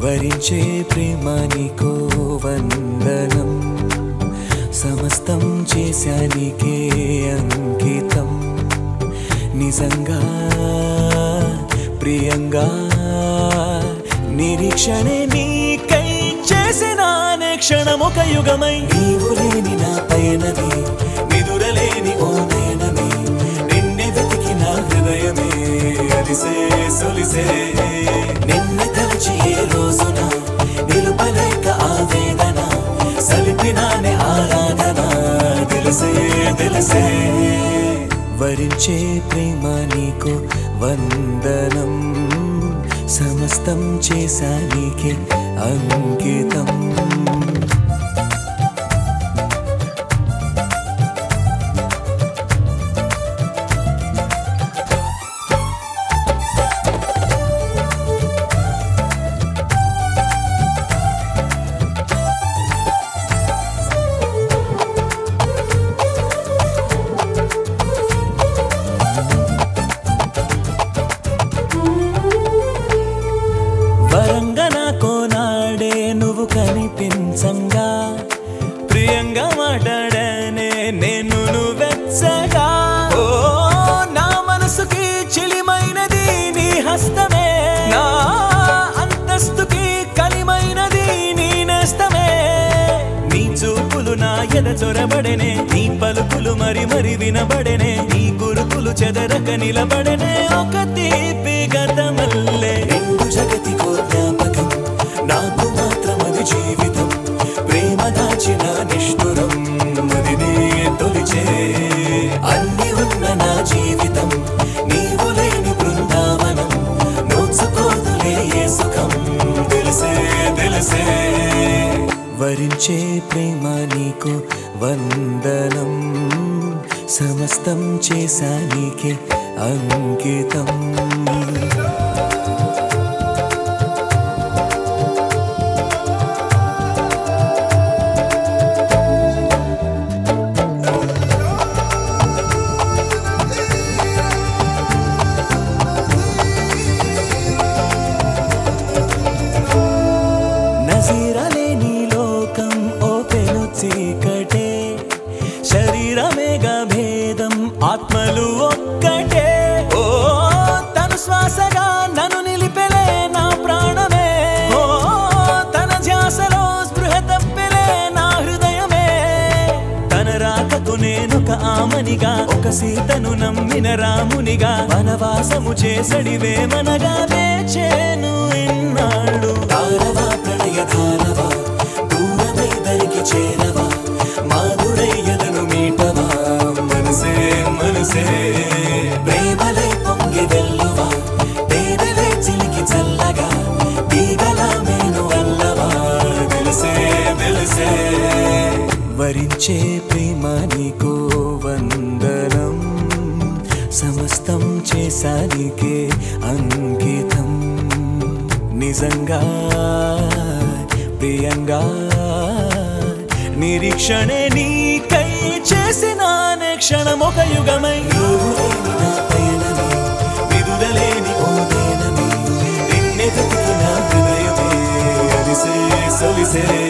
వరించే ప్రేమ నీకో వందనం, సమస్తం చేశానికే అంకితం. నిజంగా ప్రియంగా నిరీక్షణే నీకై చేసిన క్షణం ఒక యుగమై. నీవు లేని నా పయనమే, నిదురలేని ఓ నయనమే, నిన్నే వెతికిన హృదయమే అలిసే సొలిసే. నిన్ను తలచి ఏ రోజున నిలుపలేక ఆవేదన, సలిపినానే ఆరాధన తెలిసే తెలిసే. వరించే ప్రేమ నీకు వందనం, సమస్తం చేశానికే అంకితం. వరంగా నాకో నాడే నువ్వు కనిపించంగా, ప్రియంగా మాట్లాడనే నేను నువ్వెచ్చగా. ఓ నా మనసుకి చిలిమైనది నీ హస్తమే, నా అంతస్తుకి కలిమైనది నీ నేస్తమే. నీ చూపులు నా ఎద చొరబడనే, నీ పలుకులు మరి మరి వినబడనే, నీ గురుకులు చెదరక నిలబడనే ఒక తీపి గతమల్లే. నిండు జగతికో జ్ఞాపకం, నాకు మాత్రం అది జీవితం, ప్రేమ దాచిన నిష్ఠురం మదినే తొలిచే. అన్ని ఉన్న నా జీవితం నీవు లేని బృందావనం, నోచుకోదులే ఏ సుఖం తెలిసే తెలిసే. వరించే ప్రేమ నీకు వందనం, సమస్తం చేశానికే అంకితం. నజీరలేని లోకం ఓ పెను చీకటే, శరీరమేగా భేదం ఆత్మలు ఒక్కటే. ఓ తను శ్వాసగా నన్ను నిలిపెలే నా ప్రాణమే, ఓ తన ధ్యాసలో స్పృహ తప్పెలే నా హృదయమే. తన రాకకు నేనొక ఆమనిగా, ఒక సీతను నమ్మిన రామునిగా, వనవాసము చేసడివే మనగా వేచేను ఇన్నాళ్ళు. తారవా ప్రణయ ధారవా, దూరమై దరికి చేరవా, మాధురయ్యదను మీటవా మనసే మనసే. ప్రేమలై పొంగి వెల్లువా, తేనెలై చిలికి చల్లగా, తీగలా మేను వల్లవా తెలిసే తెలిసే. వరించే ప్రేమ నీకో వందనం, సమస్తం చేశానికే అంకితం. నిజంగా ప్రియంగా నిరీక్షణే నీకై చేసిన క్షణం ఒక యుగమై. నీవు లేని నా పయనమే, విదురలేని ఓ నయనమే, నిన్నే వెతికిన హృదయమే అలిసే సొలిసే.